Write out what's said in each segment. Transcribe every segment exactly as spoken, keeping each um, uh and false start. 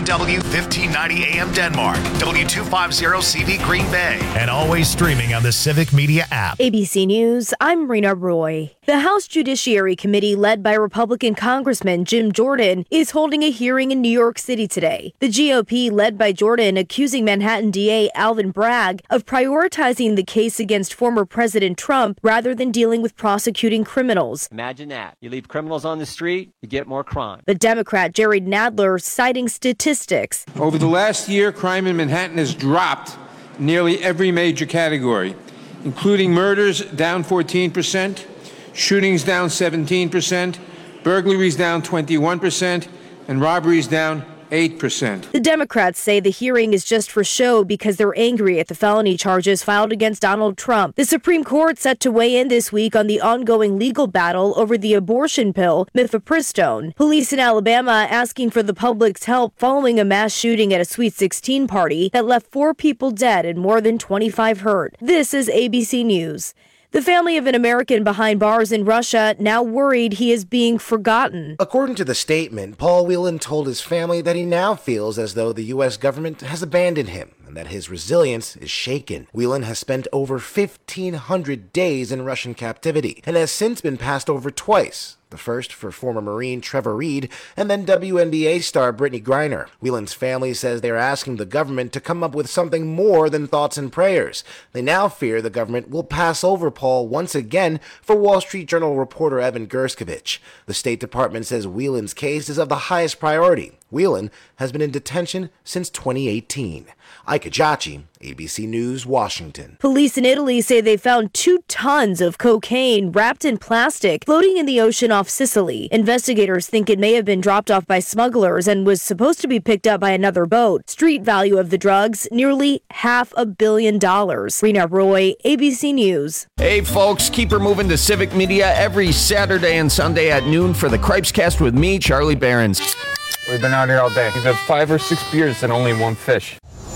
P W fifteen ninety A M Denmark, W two fifty C V Green Bay, and always streaming on the Civic Media app. A B C News, I'm Rena Roy. The House Judiciary Committee, led by Republican Congressman Jim Jordan, is holding a hearing in New York City today. The G O P, led by Jordan, accusing Manhattan D A Alvin Bragg of prioritizing the case against former President Trump rather than dealing with prosecuting criminals. Imagine that. You leave criminals on the street, you get more crime. The Democrat Jerry Nadler citing statistics. Over the last year, crime in Manhattan has dropped in nearly every major category, including murders down fourteen percent, shootings down seventeen percent, burglaries down twenty-one percent, and robberies down eight percent. The Democrats say the hearing is just for show because they're angry at the felony charges filed against Donald Trump. The Supreme Court set to weigh in this week on the ongoing legal battle over the abortion pill, mifepristone. Police in Alabama asking for the public's help following a mass shooting at a Sweet sixteen party that left four people dead and more than twenty-five hurt. This is A B C News. The family of an American behind bars in Russia now worried he is being forgotten. According to the statement, Paul Whelan told his family that he now feels as though the U S government has abandoned him and that his resilience is shaken. Whelan has spent over fifteen hundred days in Russian captivity and has since been passed over twice. The first for former Marine Trevor Reed, and then W N B A star Brittany Griner. Whelan's family says they're asking the government to come up with something more than thoughts and prayers. They now fear the government will pass over Paul once again for Wall Street Journal reporter Evan Gershkovich. The State Department says Whelan's case is of the highest priority. Whelan has been in detention since twenty eighteen. Ike Ajachi, A B C News, Washington. Police in Italy say they found two tons of cocaine wrapped in plastic floating in the ocean off Sicily. Investigators think it may have been dropped off by smugglers and was supposed to be picked up by another boat. Street value of the drugs, nearly half a billion dollars. Rena Roy, A B C News. Hey folks, keep her moving to Civic Media every Saturday and Sunday at noon for the Cripescast with me, Charlie Behrens. We've been out here all day. We've had five or six beers and only one fish.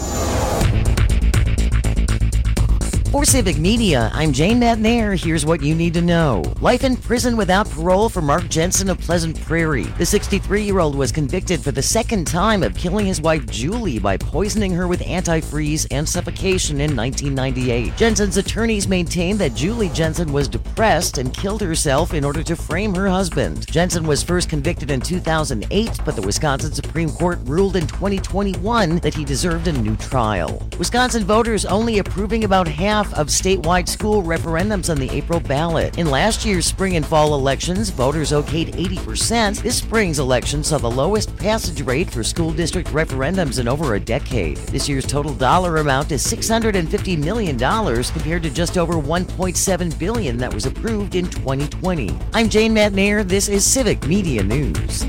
For Civic Media, I'm Jane Matnair. Here's what you need to know. Life in prison without parole for Mark Jensen of Pleasant Prairie. The sixty-three-year-old was convicted for the second time of killing his wife Julie by poisoning her with antifreeze and suffocation in nineteen ninety-eight. Jensen's attorneys maintain that Julie Jensen was depressed and killed herself in order to frame her husband. Jensen was first convicted in two thousand eight, but the Wisconsin Supreme Court ruled in twenty twenty-one that he deserved a new trial. Wisconsin voters only approving about half of statewide school referendums on the April ballot. In last year's spring and fall elections, voters okayed eighty percent. This spring's election saw the lowest passage rate for school district referendums in over a decade. This year's total dollar amount is six hundred fifty million dollars compared to just over one point seven billion dollars that was approved in twenty twenty. I'm Jane Matnair. This is Civic Media News.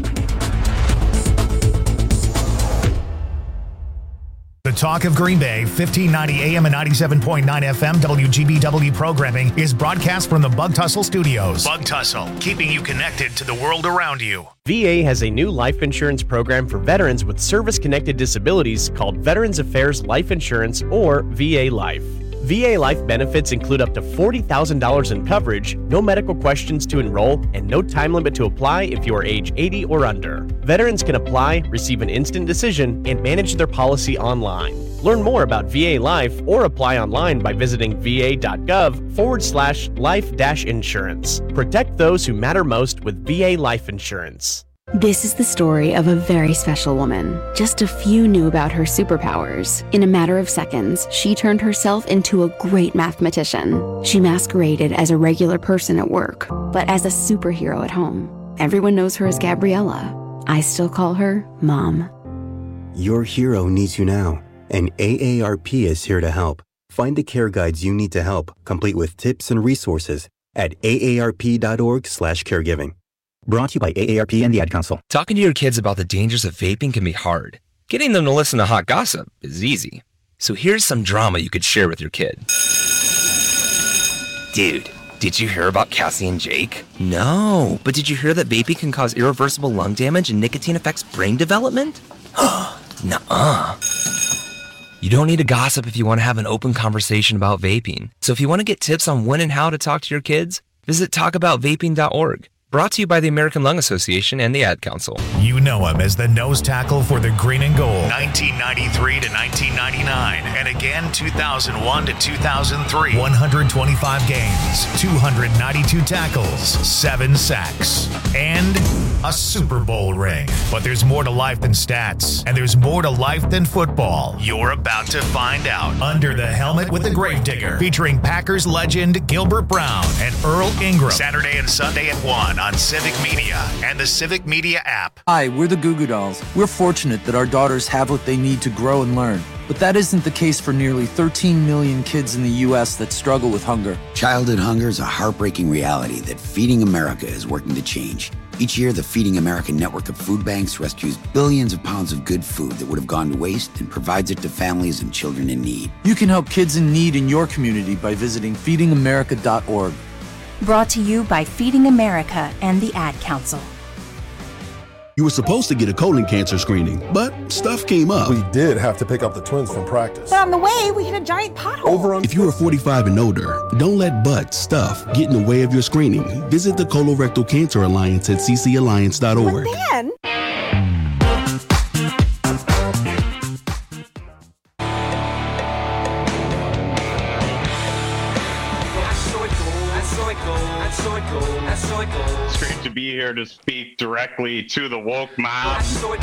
The Talk of Green Bay, fifteen ninety A M and ninety-seven point nine F M W G B W programming is broadcast from the Bug Tussle Studios. Bug Tussle, keeping you connected to the world around you. V A has a new life insurance program for veterans with service-connected disabilities called Veterans Affairs Life Insurance, or V A Life. V A Life benefits include up to forty thousand dollars in coverage, no medical questions to enroll, and no time limit to apply if you are age eighty or under. Veterans can apply, receive an instant decision, and manage their policy online. Learn more about V A Life or apply online by visiting va.gov forward slash life dash insurance. Protect those who matter most with V A Life Insurance. This is the story of a very special woman. Just a few knew about her superpowers. In a matter of seconds, she turned herself into a great mathematician. She masqueraded as a regular person at work, but as a superhero at home. Everyone knows her as Gabriella. I still call her Mom. Your hero needs you now, and A A R P is here to help. Find the care guides you need to help, complete with tips and resources at aarp.org slash caregiving. Brought to you by A A R P and the Ad Council. Talking to your kids about the dangers of vaping can be hard. Getting them to listen to hot gossip is easy. So here's some drama you could share with your kid. Dude, did you hear about Cassie and Jake? No, but did you hear that vaping can cause irreversible lung damage and nicotine affects brain development? Nuh-uh. You don't need to gossip if you want to have an open conversation about vaping. So if you want to get tips on when and how to talk to your kids, visit talk about vaping dot org. Brought to you by the American Lung Association and the Ad Council. You know him as the nose tackle for the Green and Gold, nineteen ninety-three to nineteen ninety-nine, and again two thousand one to two thousand three. one hundred twenty-five games, two hundred ninety-two tackles, seven sacks, and a Super Bowl ring. But there's more to life than stats, and there's more to life than football. You're about to find out. Under the Helmet with the Gravedigger, featuring Packers legend Gilbert Brown and Earl Ingram. Saturday and Sunday at one on Civic Media and the Civic Media app. Hi, we're the Goo Goo Dolls. We're fortunate that our daughters have what they need to grow and learn. But that isn't the case for nearly thirteen million kids in the U S that struggle with hunger. Childhood hunger is a heartbreaking reality that Feeding America is working to change. Each year, the Feeding America network of food banks rescues billions of pounds of good food that would have gone to waste and provides it to families and children in need. You can help kids in need in your community by visiting feeding america dot org. Brought to you by Feeding America and the Ad Council. You were supposed to get a colon cancer screening, but stuff came up. We did have to pick up the twins from practice. But on the way, we hit a giant pothole. Over on- if you are forty-five and older, don't let butt stuff get in the way of your screening. Visit the Colorectal Cancer Alliance at c c alliance dot org. But then... It's great to be here to speak directly to the woke mob.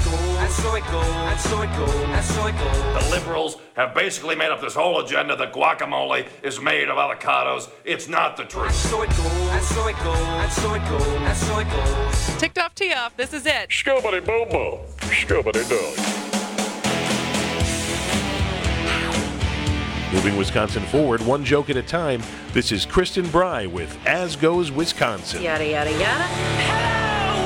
The liberals have basically made up this whole agenda that guacamole is made of avocados. It's not the truth. Ticked off, tee off. This is it. Scobity bobo. Scobity dog. Moving Wisconsin forward, one joke at a time. This is Kristen Bry with As Goes Wisconsin. Yada, yada, yada. Hello,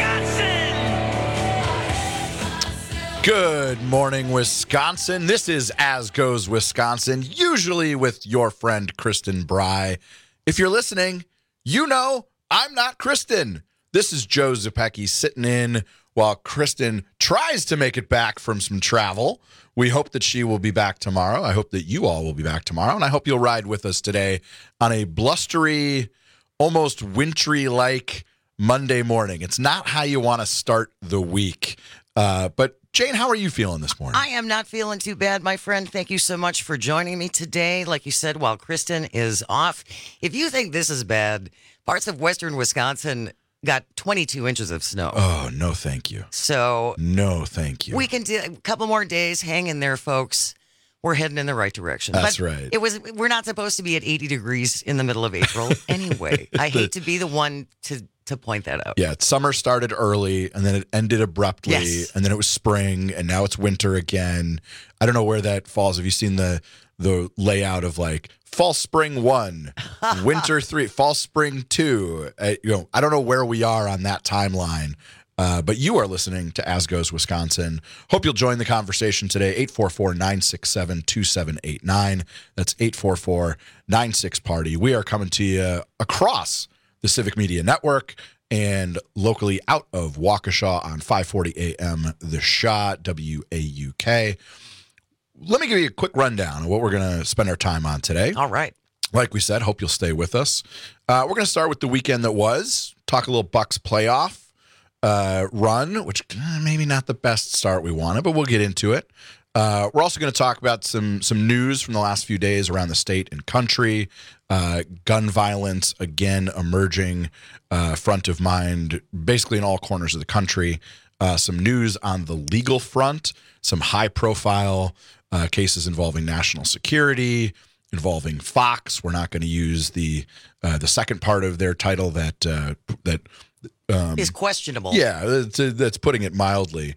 Wisconsin! Good morning, Wisconsin. This is As Goes Wisconsin, usually with your friend Kristen Bry. If you're listening, you know I'm not Kristen. This is Joe Zepecki sitting in while Kristen tries to make it back from some travel. We hope that she will be back tomorrow. I hope that you all will be back tomorrow. And I hope you'll ride with us today on a blustery, almost wintry-like Monday morning. It's not how you want to start the week. Uh, but Jane, how are you feeling this morning? I am not feeling too bad, my friend. Thank you so much for joining me today. Like you said, while Kristen is off. If you think this is bad, parts of western Wisconsin got twenty-two inches of snow. Oh, no, thank you. So no, thank you. We can do a couple more days. Hang in there, folks. We're heading in the right direction. That's but right. It was. We're not supposed to be at eighty degrees in the middle of April anyway. I hate to be the one to to point that out. Yeah, summer started early and then it ended abruptly, yes. And then it was spring and now it's winter again. I don't know where that falls. Have you seen the the layout of like fall spring one, winter three, fall spring two? Uh, you know, I don't know where we are on that timeline. Uh, but you are listening to As Goes Wisconsin. Hope you'll join the conversation today. eight four four, nine six seven, two seven eight nine. That's eight four four, nine six, party. We are coming to you across the Civic Media Network and locally out of Waukesha on five forty A M The Shot, W A U K. Let me give you a quick rundown of what we're going to spend our time on today. All right. Like we said, hope you'll stay with us. Uh, we're going to start with the weekend that was, talk a little Bucks playoff uh, run, which uh, maybe not the best start we wanted, but we'll get into it. Uh, we're also going to talk about some some news from the last few days around the state and country. Uh, gun violence, again, emerging uh, front of mind, basically in all corners of the country. Uh, some news on the legal front, some high-profile uh, cases involving national security, involving Fox. We're not going to use the uh, the second part of their title that uh, that um, is questionable. Yeah, that's, that's putting it mildly.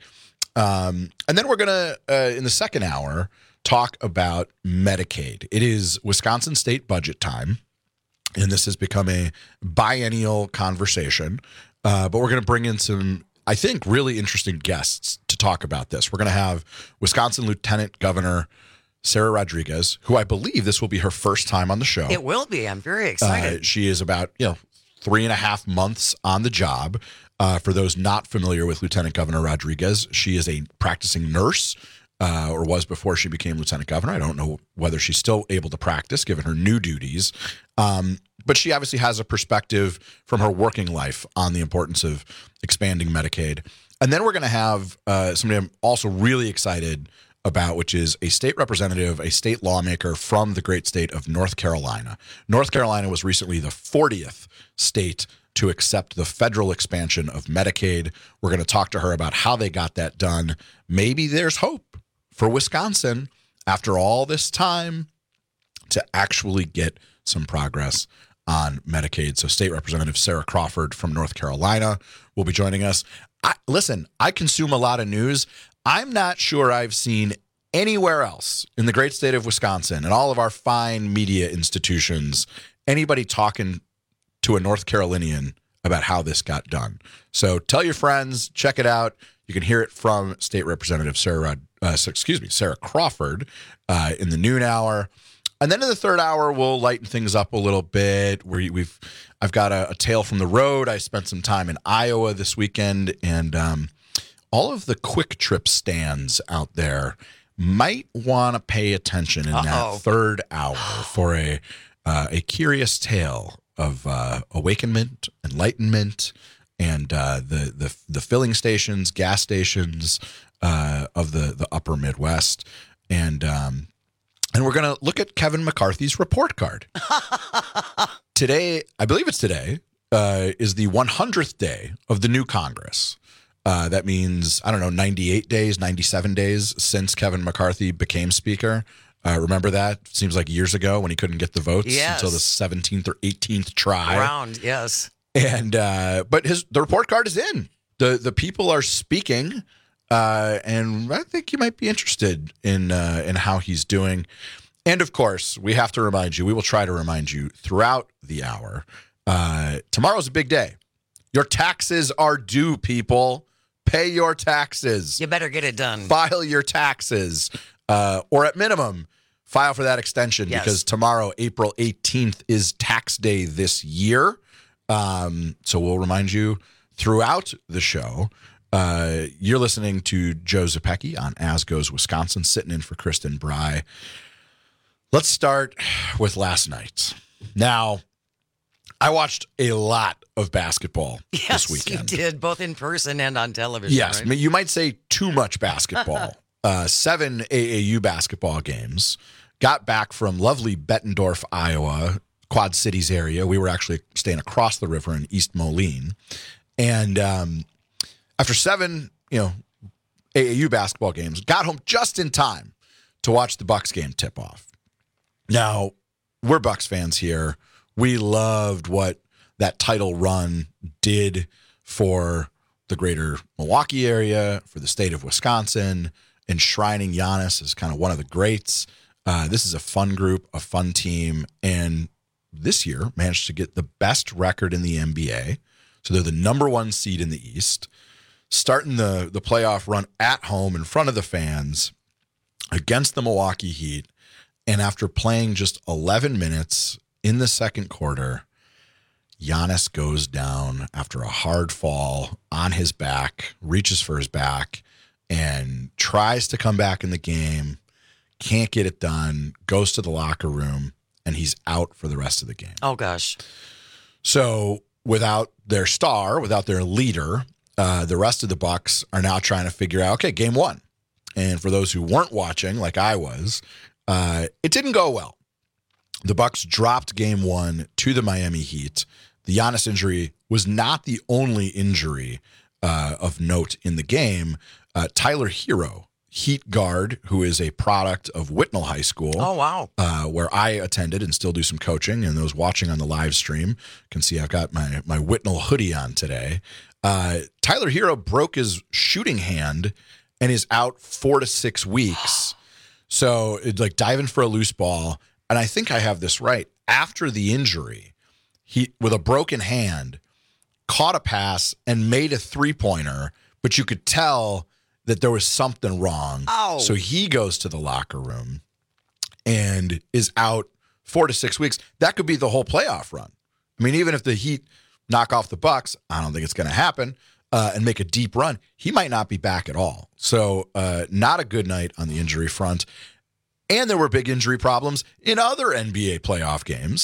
Um, and then we're going to, uh, in the second hour, talk about Medicaid. It is Wisconsin state budget time, and this has become a biennial conversation. Uh, but we're going to bring in some, I think, really interesting guests to talk about this. We're going to have Wisconsin Lieutenant Governor Sarah Rodriguez, who I believe this will be her first time on the show. It will be. I'm very excited. Uh, she is about, you know, three and a half months on the job. Uh, for those not familiar with Lieutenant Governor Rodriguez, she is a practicing nurse, uh, or was before she became Lieutenant Governor. I don't know whether she's still able to practice given her new duties. Um, but she obviously has a perspective from her working life on the importance of expanding Medicaid. And then we're going to have uh, somebody I'm also really excited about, which is a state representative, a state lawmaker from the great state of North Carolina. North Carolina was recently the fortieth state to accept the federal expansion of Medicaid. We're going to talk to her about how they got that done. Maybe there's hope for Wisconsin after all this time to actually get some progress on Medicaid. So State Representative Sarah Crawford from North Carolina will be joining us. I, listen, I consume a lot of news. I'm not sure I've seen anywhere else in the great state of Wisconsin and all of our fine media institutions anybody talking to a North Carolinian about how this got done. So tell your friends, check it out. You can hear it from State Representative Sarah, uh, excuse me, Sarah Crawford uh, in the noon hour. And then in the third hour, we'll lighten things up a little bit. Where we've, I've got a, a tale from the road. I spent some time in Iowa this weekend, and um, all of the Quick Trip stands out there might want to pay attention in Uh-oh. that third hour for a uh, a curious tale of uh, awakenment, enlightenment, and uh, the the the filling stations, gas stations uh, of the the Upper Midwest, and. Um, And we're going to look at Kevin McCarthy's report card. Today, I believe it's today, uh, is the one hundredth day of the new Congress. Uh, that means, I don't know, ninety-eight days, ninety-seven days since Kevin McCarthy became Speaker. Uh, remember that? Seems like years ago when he couldn't get the votes yes. until the seventeenth or eighteenth try. Round, yes. And uh, but his the report card is in. The the people are speaking. Uh, and I think you might be interested in uh, in how he's doing. And, of course, we have to remind you, we will try to remind you throughout the hour, uh, tomorrow's a big day. Your taxes are due, people. Pay your taxes. You better get it done. File your taxes. Uh, or at minimum, file for that extension yes. because tomorrow, April eighteenth, is tax day this year. Um, so we'll remind you throughout the show. Uh, you're listening to Joe Zepecki on As Goes Wisconsin, sitting in for Kristen Bry. Let's start with last night. Now, I watched a lot of basketball yes, this weekend. You did, both in person and on television. Yes, right? You might say too much basketball. uh, seven A A U basketball games. Got back from lovely Bettendorf, Iowa, Quad Cities area. We were actually staying across the river in East Moline. And um, after seven, you know, A A U basketball games, got home just in time to watch the Bucks game tip off. Now, we're Bucks fans here. We loved what that title run did for the greater Milwaukee area, for the state of Wisconsin, enshrining Giannis as kind of one of the greats. Uh, this is a fun group, a fun team, and this year managed to get the best record in the N B A. So they're the number one seed in the East, starting the, the playoff run at home in front of the fans against the Milwaukee Heat. And after playing just eleven minutes in the second quarter, Giannis goes down after a hard fall on his back, reaches for his back, and tries to come back in the game, can't get it done, goes to the locker room, and he's out for the rest of the game. Oh, gosh. So without their star, without their leader, uh, the rest of the Bucks are now trying to figure out, okay, game one. And for those who weren't watching, like I was, uh, it didn't go well. The Bucks dropped game one to the Miami Heat. The Giannis injury was not the only injury uh, of note in the game. Uh, Tyler Hero, Heat guard, who is a product of Whitnall High School. Oh, wow. Uh, where I attended and still do some coaching. And those watching on the live stream can see I've got my, my Whitnall hoodie on today. Uh, Tyler Hero broke his shooting hand and is out four to six weeks. So it's like diving for a loose ball. And I think I have this right. After the injury, he, with a broken hand, caught a pass and made a three-pointer, but you could tell that there was something wrong. Oh. So he goes to the locker room and is out four to six weeks. That could be the whole playoff run. I mean, even if the Heat knock off the Bucks, I don't think it's going to happen, uh, and make a deep run, he might not be back at all. So uh, not a good night on the injury front. And there were big injury problems in other N B A playoff games.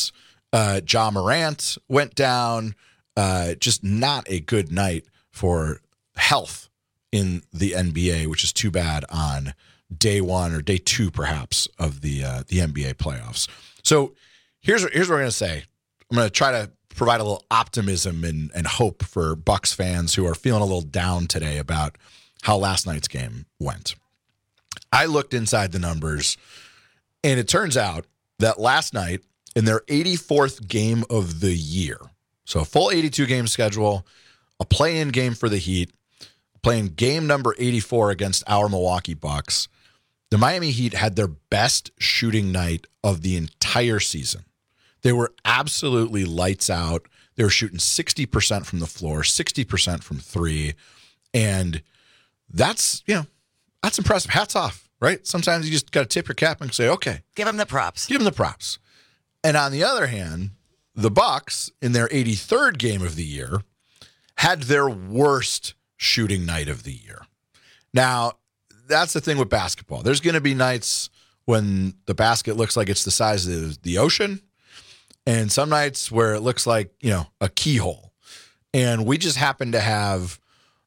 Uh, Ja Morant went down. Uh, just not a good night for health in the N B A, which is too bad on day one or day two, perhaps, of the uh, the N B A playoffs. So here's here's what I'm going to say. I'm going to try to provide a little optimism and, and hope for Bucks fans who are feeling a little down today about how last night's game went. I looked inside the numbers, and it turns out that last night, in their eighty-fourth game of the year, so a full eighty-two game schedule, a play-in game for the Heat, playing game number eighty-four against our Milwaukee Bucks, the Miami Heat had their best shooting night of the entire season. They were absolutely lights out. They were shooting sixty percent from the floor, sixty percent from three. And that's, you know, that's impressive. Hats off, right? Sometimes you just got to tip your cap and say, okay. Give them the props. Give them the props. And on the other hand, the Bucks, in their eighty-third game of the year, had their worst shooting night of the year. Now, that's the thing with basketball. There's going to be nights when the basket looks like it's the size of the ocean, and some nights where it looks like, you know, a keyhole. And we just happen to have,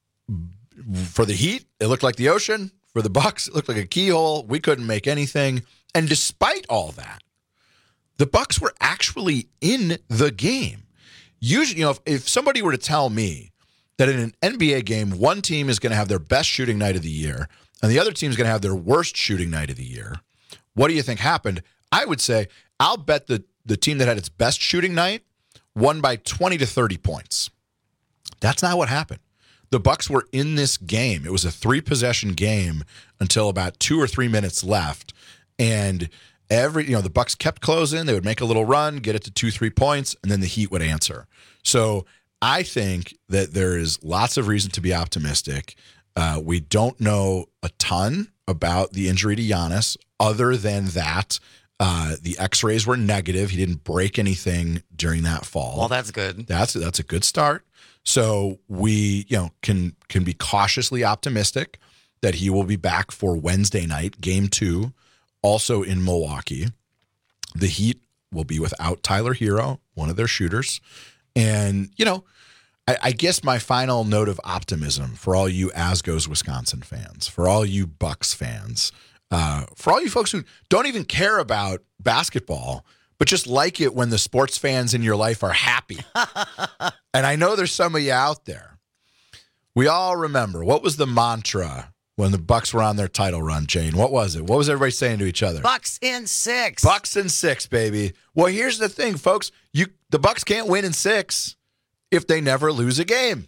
for the Heat, it looked like the ocean. For the Bucks, it looked like a keyhole. We couldn't make anything. And despite all that, the Bucks were actually in the game. Usually, you know, if, if somebody were to tell me that in an N B A game, one team is going to have their best shooting night of the year and the other team is going to have their worst shooting night of the year, what do you think happened? I would say I'll bet the, the team that had its best shooting night won by twenty to thirty points. That's not what happened. The Bucks were in this game. It was a three-possession game until about two or three minutes left, and every you know the Bucks kept closing. They would make a little run, get it to two, three points, and then the Heat would answer. So I think that there is lots of reason to be optimistic. Uh, we don't know a ton about the injury to Giannis, other than that uh, the X-rays were negative. He didn't break anything during that fall. Well, that's good. That's that's a good start. So we, you know, can can be cautiously optimistic that he will be back for Wednesday night, game two, also in Milwaukee. The Heat will be without Tyler Hero, one of their shooters. And, you know, I, I guess my final note of optimism for all you Asgo's Wisconsin fans, for all you Bucks fans, uh, for all you folks who don't even care about basketball, but just like it when the sports fans in your life are happy. And I know there's some of you out there. We all remember, what was the mantra when the Bucks were on their title run, Jane? What was it? What was everybody saying to each other? Bucks in six. Bucks in six, baby. Well, here's the thing, folks. You the Bucks can't win in six if they never lose a game.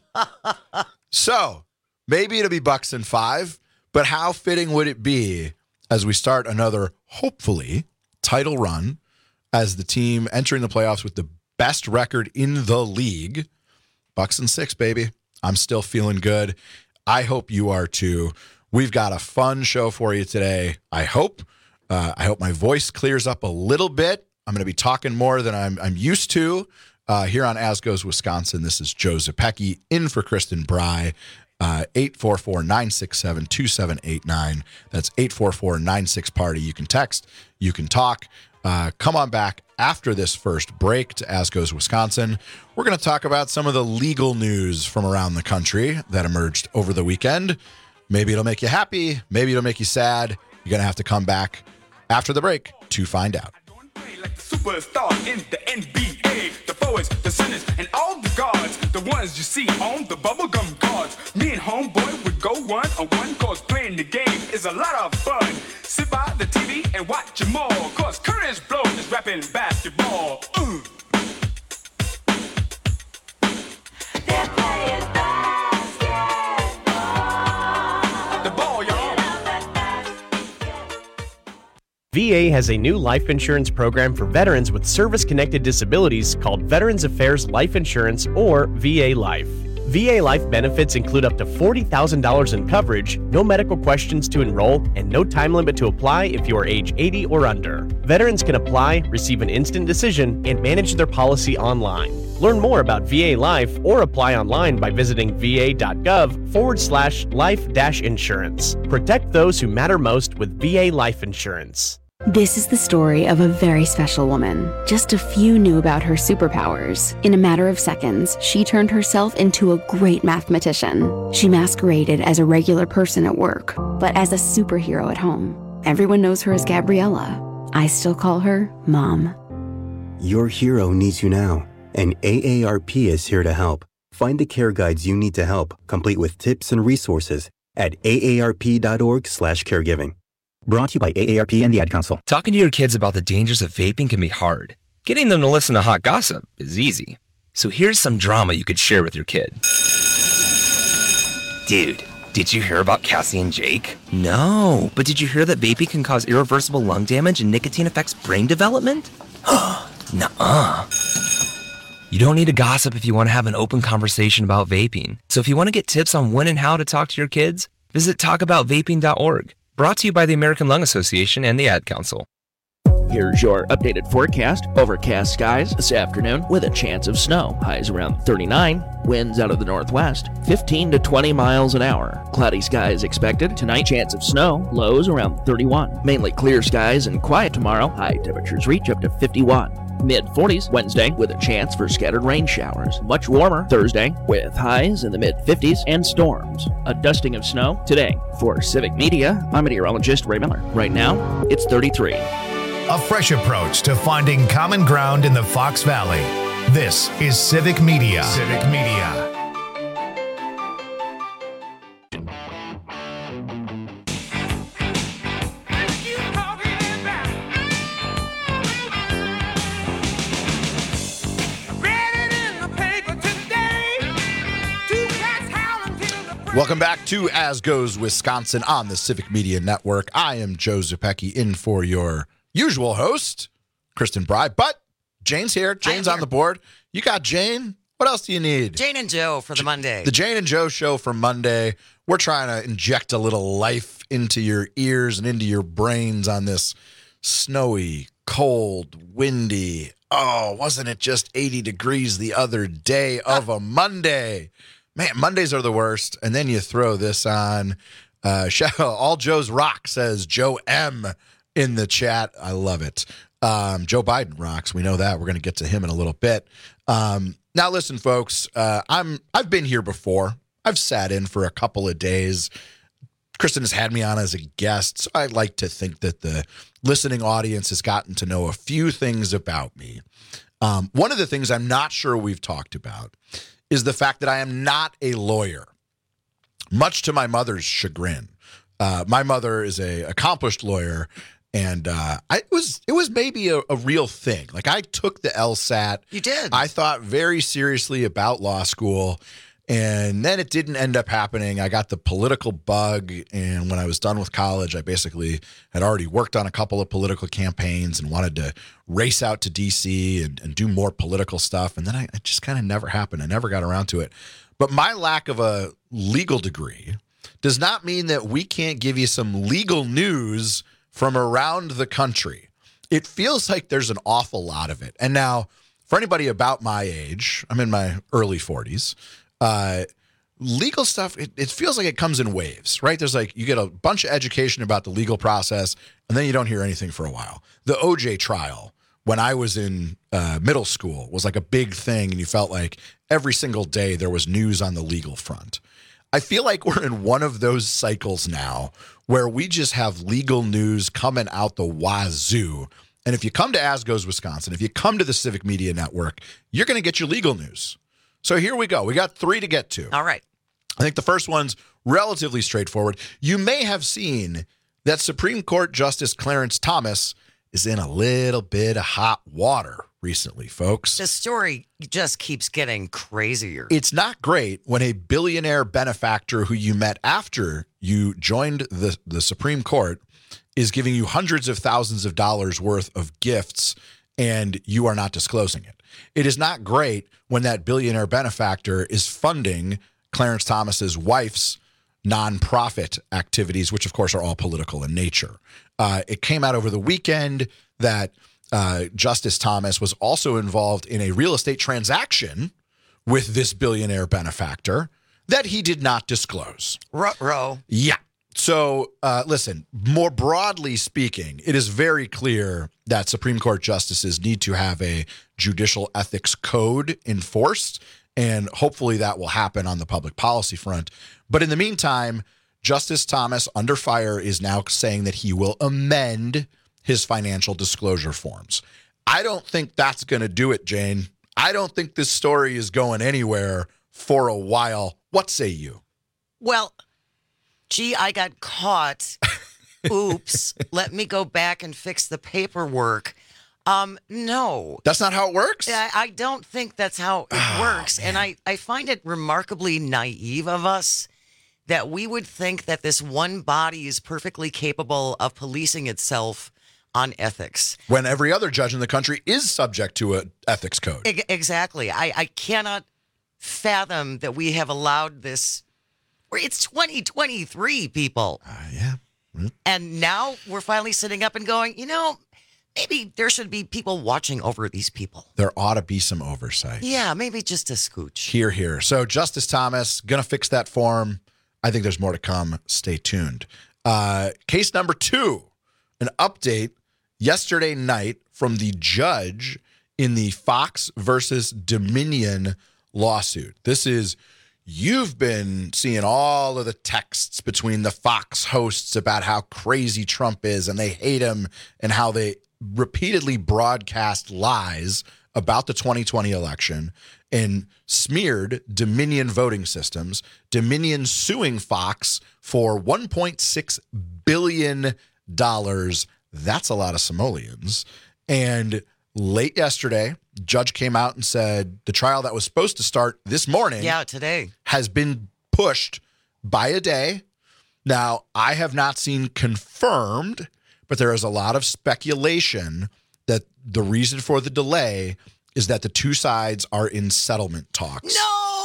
So maybe it'll be Bucks in five, but how fitting would it be as we start another, hopefully, title run as the team entering the playoffs with the best record in the league? Bucks in six, baby. I'm still feeling good. I hope you are too. We've got a fun show for you today. I hope. Uh, I hope my voice clears up a little bit. I'm going to be talking more than I'm, I'm used to uh, here on Asgo's Wisconsin. This is Joe Zepecki in for Kristen Bry. Uh, eight four four, nine six seven, two seven eight nine. That's eight four four, nine six, party. You can text. You can talk. Uh, come on back after this first break to Asgo's Wisconsin. We're going to talk about some of the legal news from around the country that emerged over the weekend. Maybe it'll make you happy. Maybe it'll make you sad. You're going to have to come back after the break to find out. Like the superstar in the N B A, the forwards, the centers, and all the guards, the ones you see on the bubblegum cards. Me and homeboy would go one on one, cause playing the game is a lot of fun. Sit by the T V and watch them all, cause Curtis Blow is rapping basketball. Uh. They're playing basketball. The ball, y'all. V A has a new life insurance program for veterans with service-connected disabilities called Veterans Affairs Life Insurance, or V A Life. V A Life benefits include up to forty thousand dollars in coverage, no medical questions to enroll, and no time limit to apply if you are age eighty or under. Veterans can apply, receive an instant decision, and manage their policy online. Learn more about V A Life or apply online by visiting va.gov forward slash life dash insurance. Protect those who matter most with V A Life Insurance. This is the story of a very special woman. Just a few knew about her superpowers. In a matter of seconds, she turned herself into a great mathematician. She masqueraded as a regular person at work, but as a superhero at home. Everyone knows her as Gabriella. I still call her Mom. Your hero needs you now, and A A R P is here to help. Find the care guides you need to help, complete with tips and resources at A A R P dot org slash caregiving. Brought to you by A A R P and the Ad Council. Talking to your kids about the dangers of vaping can be hard. Getting them to listen to hot gossip is easy. So here's some drama you could share with your kid. Dude, did you hear about Cassie and Jake? No, but did you hear that vaping can cause irreversible lung damage and nicotine affects brain development? Nuh-uh. You don't need to gossip if you want to have an open conversation about vaping. So if you want to get tips on when and how to talk to your kids, visit talk about vaping dot org. Brought to you by the American Lung Association and the Ad Council. Here's your updated forecast. Overcast skies this afternoon with a chance of snow. Highs around thirty-nine. Winds out of the northwest, fifteen to twenty miles an hour. Cloudy skies expected. Tonight, chance of snow. Lows around thirty-one. Mainly clear skies and quiet tomorrow. High temperatures reach up to fifty-one. mid forties Wednesday with a chance for scattered rain showers. Much warmer Thursday with highs in the mid fifties and storms. A dusting of snow today. For Civic Media, I'm meteorologist Ray Miller. Right now, it's thirty-three. A fresh approach to finding common ground in the Fox Valley. This is Civic Media. Civic Media. Welcome back to As Goes Wisconsin on the Civic Media Network. I am Joe Zupecki in for your usual host, Kristen Bry, but Jane's here. Jane's on the board. You got Jane. What else do you need? Jane and Joe for the Monday. The Jane and Joe show for Monday. We're trying to inject a little life into your ears and into your brains on this snowy, cold, windy. Oh, wasn't it just eighty degrees the other day of a Monday? Man, Mondays are the worst. And then you throw this on. Uh, All Joe's Rock says Joe M in the chat. I love it. Um, Joe Biden rocks. We know that. We're going to get to him in a little bit. Um, now, listen, folks. Uh, I'm I've been here before. I've sat in for a couple of days. Kristen has had me on as a guest. So I like to think that the listening audience has gotten to know a few things about me. Um, one of the things I'm not sure we've talked about is the fact that I am not a lawyer, much to my mother's chagrin. Uh, my mother is a accomplished lawyer, and uh, I it was it was maybe a, a real thing. Like, I took the LSAT. You did. I thought very seriously about law school, and then it didn't end up happening. I got the political bug, and when I was done with college, I basically had already worked on a couple of political campaigns and wanted to race out to D C and, and do more political stuff. And then I, it just kind of never happened. I never got around to it. But my lack of a legal degree does not mean that we can't give you some legal news from around the country. It feels like there's an awful lot of it. And now, for anybody about my age, I'm in my early forties, uh, legal stuff, it, it feels like it comes in waves, right? There's like, you get a bunch of education about the legal process, and then you don't hear anything for a while. The O J trial, when I was in uh, middle school, was like a big thing, and you felt like every single day there was news on the legal front. I feel like we're in one of those cycles now where we just have legal news coming out the wazoo. And if you come to As Goes Wisconsin, if you come to the Civic Media Network, you're going to get your legal news. So here we go. We got three to get to. All right. I think the first one's relatively straightforward. You may have seen that Supreme Court Justice Clarence Thomas is in a little bit of hot water recently, folks. The story just keeps getting crazier. It's not great when a billionaire benefactor who you met after you joined the, the Supreme Court is giving you hundreds of thousands of dollars worth of gifts and you are not disclosing it. It is not great when that billionaire benefactor is funding Clarence Thomas's wife's nonprofit activities, which of course are all political in nature. Uh, it came out over the weekend that uh, Justice Thomas was also involved in a real estate transaction with this billionaire benefactor that he did not disclose. Ruh-roh. Yeah. So, uh, listen, more broadly speaking, it is very clear that Supreme Court justices need to have a judicial ethics code enforced, and hopefully that will happen on the public policy front. But in the meantime, Justice Thomas, under fire, is now saying that he will amend his financial disclosure forms. I don't think that's going to do it, Jane. I don't think this story is going anywhere for a while. What say you? Well, gee, I got caught. Oops. Let me go back and fix the paperwork. Um, no. That's not how it works? I, I don't think that's how it oh, works. Man. And I, I find it remarkably naive of us that we would think that this one body is perfectly capable of policing itself on ethics. When every other judge in the country is subject to an ethics code. E- exactly. I, I cannot fathom that we have allowed this. It's twenty twenty-three, people. Uh, yeah. Mm-hmm. And now we're finally sitting up and going, you know, maybe there should be people watching over these people. There ought to be some oversight. Yeah, maybe just a scooch. Here, here. So Justice Thomas, going to fix that form. I think there's more to come. Stay tuned. Uh, case number two, an update yesterday night from the judge in the Fox versus Dominion lawsuit. This is, you've been seeing all of the texts between the Fox hosts about how crazy Trump is and they hate him and how they repeatedly broadcast lies about the twenty twenty election and smeared Dominion voting systems. Dominion suing Fox for one point six billion dollars. That's a lot of simoleons. And late yesterday, judge came out and said the trial that was supposed to start this morning, yeah, today, has been pushed by a day. Now, I have not seen confirmed, but there is a lot of speculation that the reason for the delay is that the two sides are in settlement talks.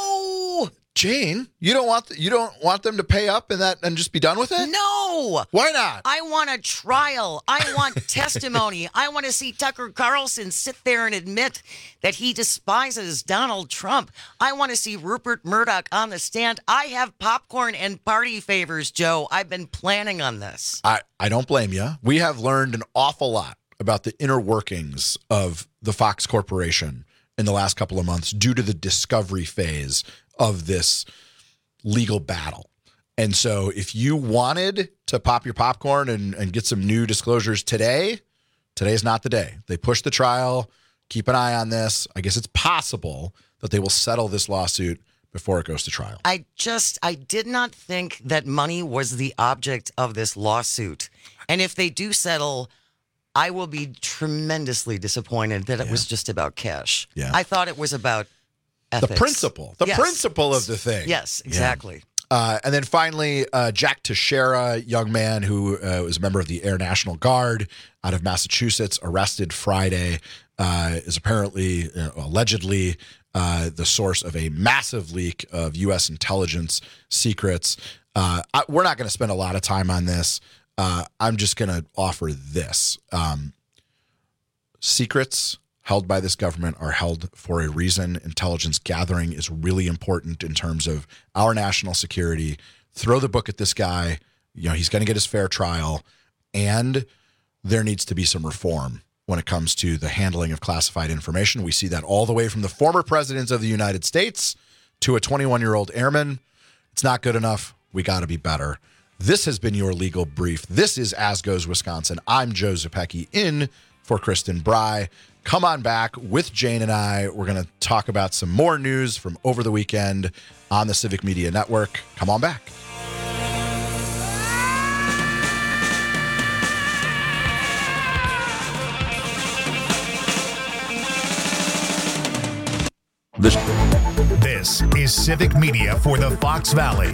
No, Jane, you don't want you don't want them to pay up and that and just be done with it? No. Why not? I want a trial. I want testimony. I want to see Tucker Carlson sit there and admit that he despises Donald Trump. I want to see Rupert Murdoch on the stand. I have popcorn and party favors, Joe. I've been planning on this. I, I don't blame you. We have learned an awful lot about the inner workings of the Fox Corporation in the last couple of months due to the discovery phase of this legal battle. And so if you wanted to pop your popcorn and, and get some new disclosures today, today's not the day. They pushed the trial. Keep an eye on this. I guess it's possible that they will settle this lawsuit before it goes to trial. I just, I did not think that money was the object of this lawsuit. And if they do settle, I will be tremendously disappointed that it yeah. was just about cash. Yeah. I thought it was about ethics. The principle. The yes. principle of the thing. Yes, exactly. Yeah. Uh, and then finally, uh, Jack Teixeira, young man who uh, was a member of the Air National Guard out of Massachusetts, arrested Friday, uh, is apparently, uh, allegedly, uh, the source of a massive leak of U S intelligence secrets. Uh, I, we're not going to spend a lot of time on this. Uh, I'm just going to offer this. Um, secrets held by this government are held for a reason. Intelligence gathering is really important in terms of our national security. Throw the book at this guy. You know, he's going to get his fair trial. And there needs to be some reform when it comes to the handling of classified information. We see that all the way from the former presidents of the United States to a twenty-one-year-old airman. It's not good enough. We got to be better. This has been your Legal Brief. This is As Goes Wisconsin. I'm Joe Zupecki in for Kristen Bry. Come on back with Jane and I. We're going to talk about some more news from over the weekend on the Civic Media Network. Come on back. This, this is Civic Media for the Fox Valley.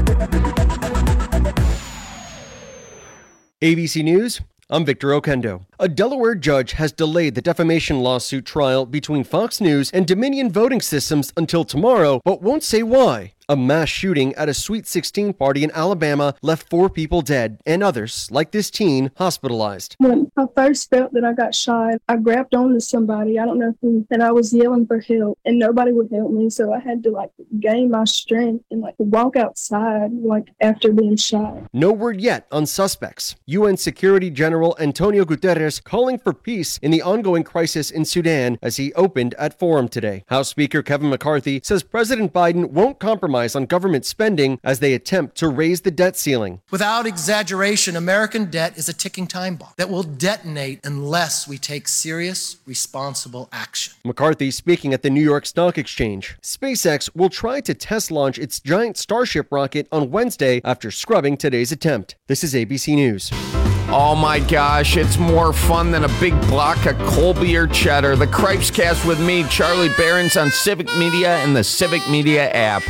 A B C News, I'm Victor Okendo. A Delaware judge has delayed the defamation lawsuit trial between Fox News and Dominion Voting Systems until tomorrow, but won't say why. A mass shooting at a Sweet sixteen party in Alabama left four people dead and others, like this teen, hospitalized. When I first felt that I got shot, I grabbed onto somebody, I don't know who, and I was yelling for help, and nobody would help me, so I had to like gain my strength and like walk outside like after being shot. No word yet on suspects. U N Security General Antonio Guterres calling for peace in the ongoing crisis in Sudan as he opened at Forum today. House Speaker Kevin McCarthy says President Biden won't compromise on government spending as they attempt to raise the debt ceiling. Without exaggeration, American debt is a ticking time bomb that will detonate unless we take serious, responsible action. McCarthy speaking at the New York Stock Exchange. SpaceX will try to test launch its giant Starship rocket on Wednesday after scrubbing today's attempt. This is A B C News. Oh my gosh, it's more fun than a big block of Colby or cheddar. The Cripes Cast with me, Charlie Behrens, on Civic Media and the Civic Media app.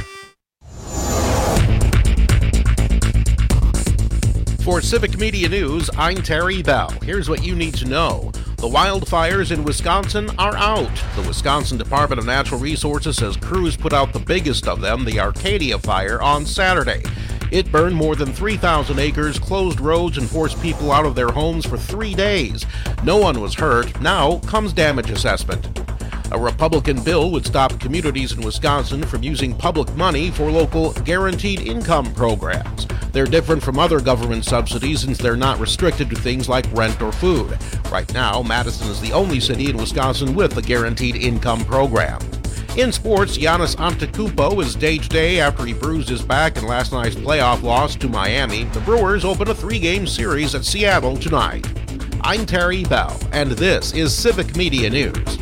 For Civic Media News, I'm Terry Bell. Here's what you need to know. The wildfires in Wisconsin are out. The Wisconsin Department of Natural Resources says crews put out the biggest of them, the Arcadia fire, on Saturday. It burned more than three thousand acres, closed roads, and forced people out of their homes for three days. No one was hurt. Now comes damage assessment. A Republican bill would stop communities in Wisconsin from using public money for local guaranteed income programs. They're different from other government subsidies since they're not restricted to things like rent or food. Right now, Madison is the only city in Wisconsin with a guaranteed income program. In sports, Giannis Antetokounmpo is day-to-day after he bruised his back in last night's playoff loss to Miami. The Brewers open a three-game series at Seattle tonight. I'm Terry Bell, and this is Civic Media News.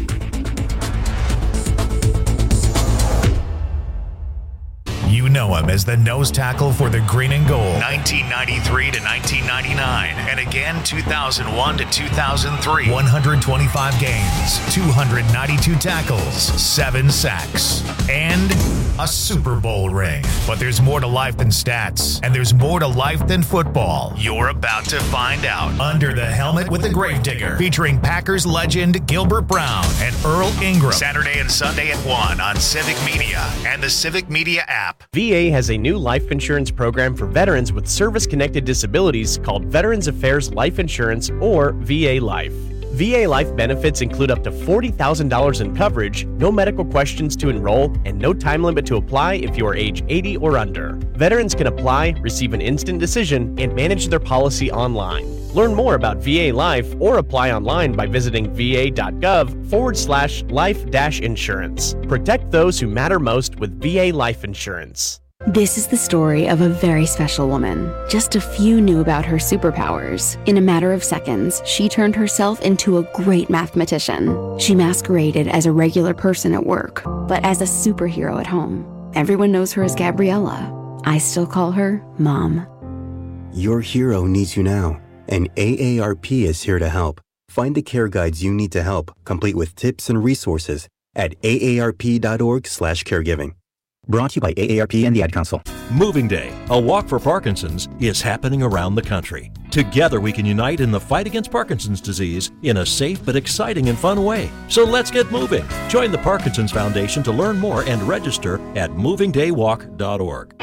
You know him as the nose tackle for the Green and Gold, nineteen ninety-three to nineteen ninety-nine, and again two thousand one to two thousand three. one hundred twenty-five games, two hundred ninety-two tackles, seven sacks, and a Super Bowl ring. But there's more to life than stats, and there's more to life than football. You're about to find out. Under the Helmet with the Gravedigger, featuring Packers legend Gilbert Brown and Earl Ingram. Saturday and Sunday at one on Civic Media and the Civic Media app. V A has a new life insurance program for veterans with service-connected disabilities called Veterans Affairs Life Insurance, or V A Life. V A Life benefits include up to forty thousand dollars in coverage, no medical questions to enroll, and no time limit to apply if you are age eighty or under. Veterans can apply, receive an instant decision, and manage their policy online. Learn more about V A Life or apply online by visiting va.gov forward slash life dash insurance. Protect those who matter most with V A Life Insurance. This is the story of a very special woman. Just a few knew about her superpowers. In a matter of seconds, she turned herself into a great mathematician. She masqueraded as a regular person at work, but as a superhero at home. Everyone knows her as Gabriella. I still call her Mom. Your hero needs you now, and A A R P is here to help. Find the care guides you need to help, complete with tips and resources at aarp.org slash caregiving. Brought to you by A A R P and the Ad Council. Moving Day, a walk for Parkinson's, is happening around the country. Together we can unite in the fight against Parkinson's disease in a safe but exciting and fun way. So let's get moving. Join the Parkinson's Foundation to learn more and register at moving day walk dot org.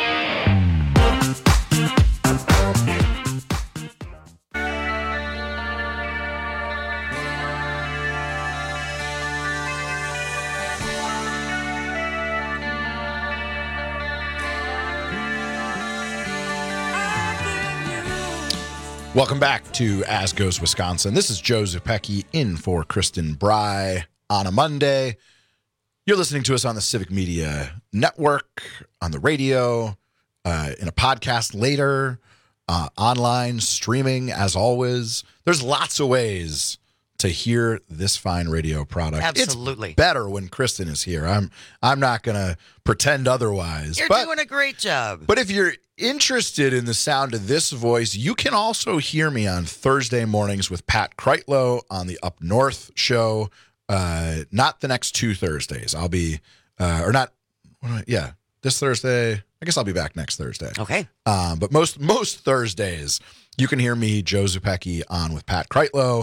Welcome back to As Goes Wisconsin. This is Joe Zupecki in for Kristen Bry on a Monday. You're listening to us on the Civic Media Network, on the radio, uh, in a podcast later, uh, online, streaming, as always. There's lots of ways to hear this fine radio product. Absolutely. It's better when Kristen is here. I'm I'm not going to pretend otherwise. You're but, doing a great job. But if you're interested in the sound of this voice, you can also hear me on Thursday mornings with Pat Kreitlow on the Up North show. Uh, not the next two Thursdays. I'll be, uh, or not, yeah, this Thursday. I guess I'll be back next Thursday. Okay. Um, but most most Thursdays, you can hear me, Joe Zupecki, on with Pat Kreitlow.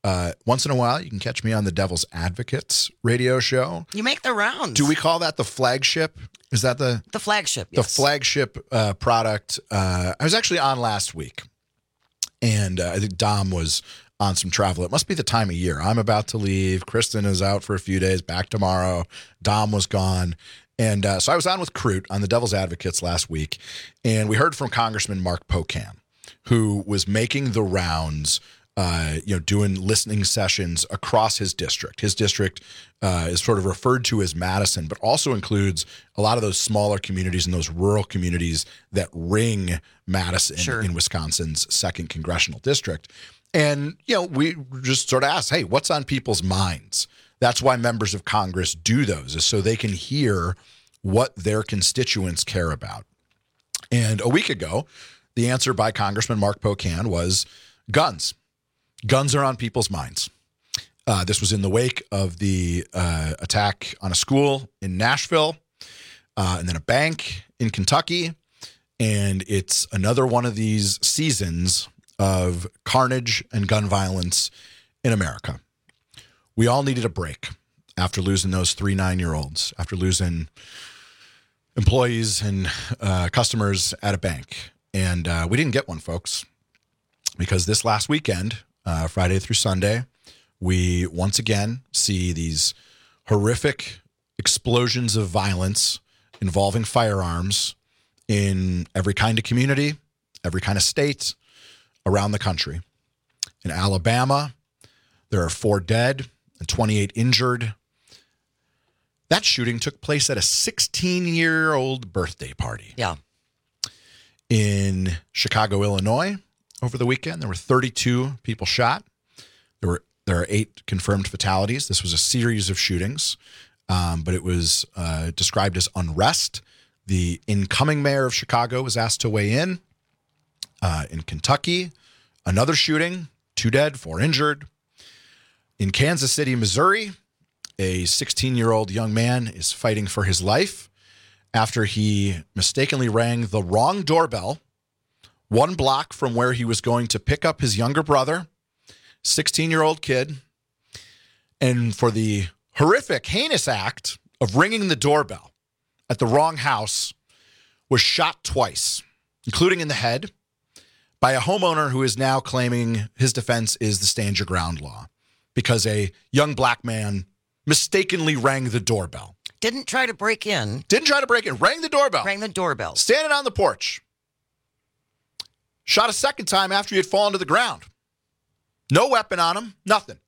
uh, once in a while, you can catch me on the Devil's Advocates radio show. You make the rounds. Do we call that the flagship? Is that the the flagship? The Yes. flagship uh, product. Uh, I was actually on last week, and uh, I think Dom was on some travel. It must be the time of year. I'm about to leave. Kristen is out for a few days, back tomorrow. Dom was gone. And uh, so I was on with Crute on the Devil's Advocates last week, and we heard from Congressman Mark Pocan, who was making the rounds, uh, you know, doing listening sessions across his district. His district uh, is sort of referred to as Madison, but also includes a lot of those smaller communities and those rural communities that ring Madison Sure. in Wisconsin's second congressional district. And, you know, we just sort of asked, hey, what's on people's minds? That's why members of Congress do those, is so they can hear what their constituents care about. And a week ago, the answer by Congressman Mark Pocan was guns. Guns are on people's minds. Uh, this was in the wake of the uh, attack on a school in Nashville, uh, and then a bank in Kentucky. And it's another one of these seasons of carnage and gun violence in America. We all needed a break after losing those three nine-year-olds, after losing employees and uh, customers at a bank. And uh, we didn't get one, folks, because this last weekend, uh, Friday through Sunday, we once again see these horrific explosions of violence involving firearms in every kind of community, every kind of state around the country. In Alabama, there are four dead and twenty-eight injured. That shooting took place at a sixteen-year-old birthday party. Yeah. In Chicago, Illinois, over the weekend, there were thirty-two people shot. There were there are eight confirmed fatalities. This was a series of shootings, um, but it was uh, described as unrest. The incoming mayor of Chicago was asked to weigh in. Uh, in Kentucky, another shooting, two dead, four injured. In Kansas City, Missouri, a sixteen-year-old young man is fighting for his life after he mistakenly rang the wrong doorbell one block from where he was going to pick up his younger brother, sixteen-year-old kid, and for the horrific, heinous act of ringing the doorbell at the wrong house, was shot twice, including in the head, by a homeowner who is now claiming his defense is the stand your ground law because a young black man mistakenly rang the doorbell. Didn't try to break in. Didn't try to break in. Rang the doorbell. Rang the doorbell. Standing on the porch. Shot a second time after he had fallen to the ground. No weapon on him. Nothing.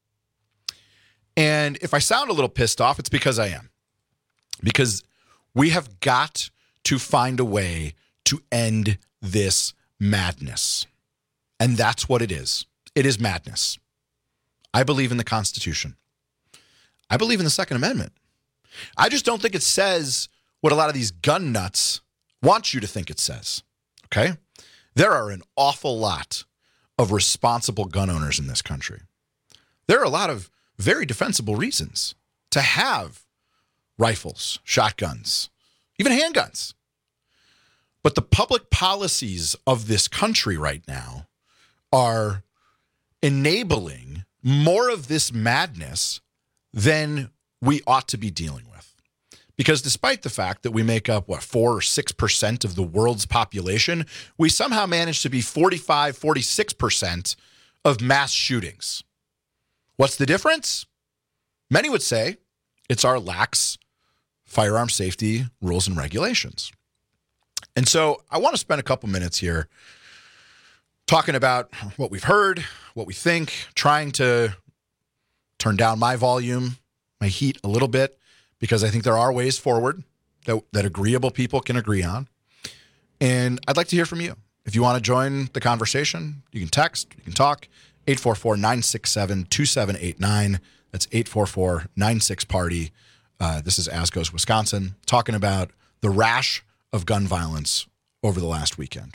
And if I sound a little pissed off, it's because I am. Because we have got to find a way to end this madness. And that's what it is. It is madness. I believe in the Constitution. I believe in the Second Amendment. I just don't think it says what a lot of these gun nuts want you to think it says. Okay? There are an awful lot of responsible gun owners in this country. There are a lot of very defensible reasons to have rifles, shotguns, even handguns. But the public policies of this country right now are enabling more of this madness than we ought to be dealing with. Because despite the fact that we make up, what, four or six percent of the world's population, we somehow manage to be forty-five, forty-six percent of mass shootings. What's the difference? Many would say it's our lax firearm safety rules and regulations. And so I want to spend a couple minutes here talking about what we've heard, what we think, trying to turn down my volume, my heat a little bit, because I think there are ways forward that, that agreeable people can agree on. And I'd like to hear from you. If you want to join the conversation, you can text, you can talk, eight four four, nine six seven, two seven eight nine. That's eight four four, nine six, party. Uh, this is As Goes Wisconsin, talking about the rash of gun violence over the last weekend.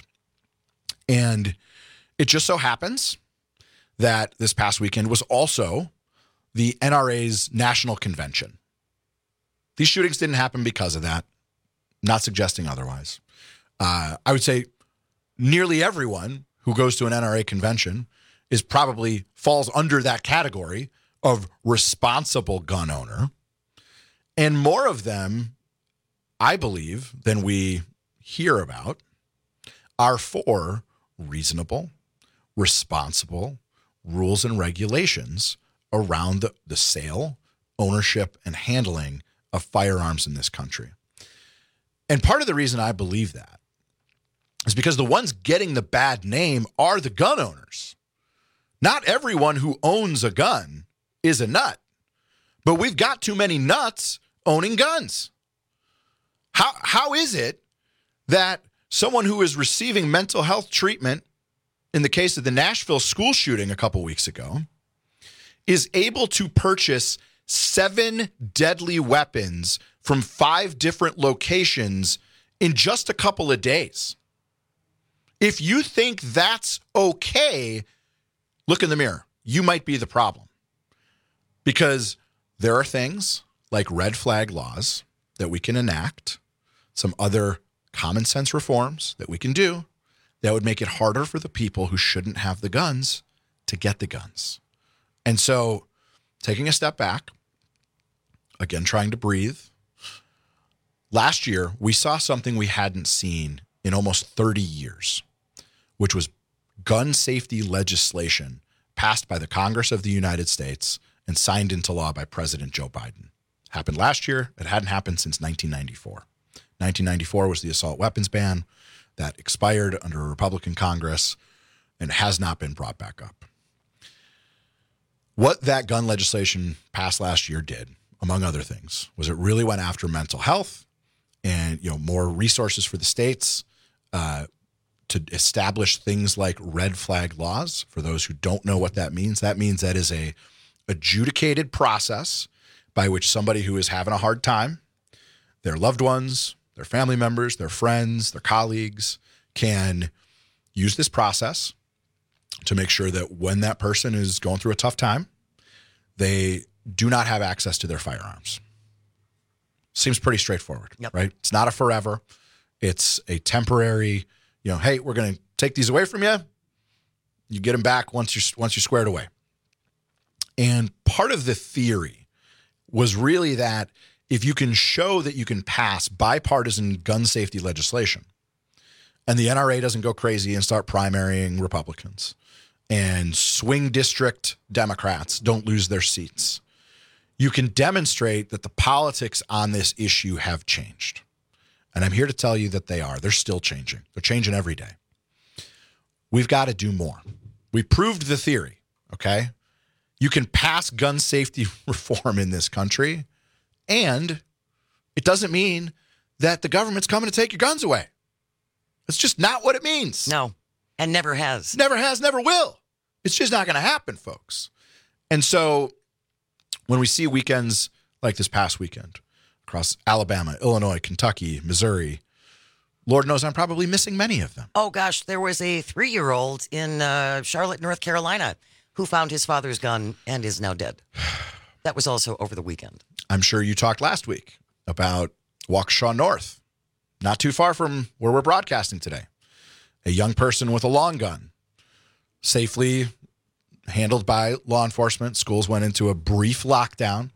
And it just so happens that this past weekend was also the N R A's national convention. These shootings didn't happen because of that. Not suggesting otherwise. Uh, I would say nearly everyone who goes to an N R A convention is probably falls under that category of responsible gun owner. And more of them, I believe, than we hear about are for reasonable, responsible rules and regulations around the, the sale, ownership, and handling of firearms in this country. And part of the reason I believe that is because the ones getting the bad name are the gun owners. Not everyone who owns a gun is a nut, but we've got too many nuts owning guns. How how is it that someone who is receiving mental health treatment in the case of the Nashville school shooting a couple weeks ago is able to purchase seven deadly weapons from five different locations in just a couple of days? If you think that's okay, look in the mirror. You might be the problem. Because there are things like red flag laws that we can enact, some other common sense reforms that we can do that would make it harder for the people who shouldn't have the guns to get the guns. And so taking a step back, again, trying to breathe. Last year, we saw something we hadn't seen in almost thirty years, which was gun safety legislation passed by the Congress of the United States and signed into law by President Joe Biden. Happened last year. It hadn't happened since nineteen ninety-four. nineteen ninety-four was the assault weapons ban that expired under a Republican Congress and has not been brought back up. What that gun legislation passed last year did, among other things, was it really went after mental health and, you know, more resources for the states uh, to establish things like red flag laws. For those who don't know what that means, that means that is a adjudicated process by which somebody who is having a hard time, their loved ones, their family members, their friends, their colleagues can use this process to make sure that when that person is going through a tough time, they do not have access to their firearms. Seems pretty straightforward, yep. Right? It's not a forever. It's a temporary, you know, hey, we're going to take these away from you. You get them back once you're, once you're squared away. And part of the theory was really that if you can show that you can pass bipartisan gun safety legislation and the N R A doesn't go crazy and start primarying Republicans and swing district Democrats don't lose their seats, you can demonstrate that the politics on this issue have changed. And I'm here to tell you that they are. They're still changing. They're changing every day. We've got to do more. We proved the theory, okay? You can pass gun safety reform in this country, and it doesn't mean that the government's coming to take your guns away. It's just not what it means. No, and never has. Never has, never will. It's just not going to happen, folks. And so when we see weekends like this past weekend across Alabama, Illinois, Kentucky, Missouri, Lord knows I'm probably missing many of them. Oh, gosh, there was a three-year-old in uh, Charlotte, North Carolina, who found his father's gun and is now dead. That was also over the weekend. I'm sure you talked last week about Waukesha North, not too far from where we're broadcasting today. A young person with a long gun, safely handled by law enforcement. Schools went into a brief lockdown.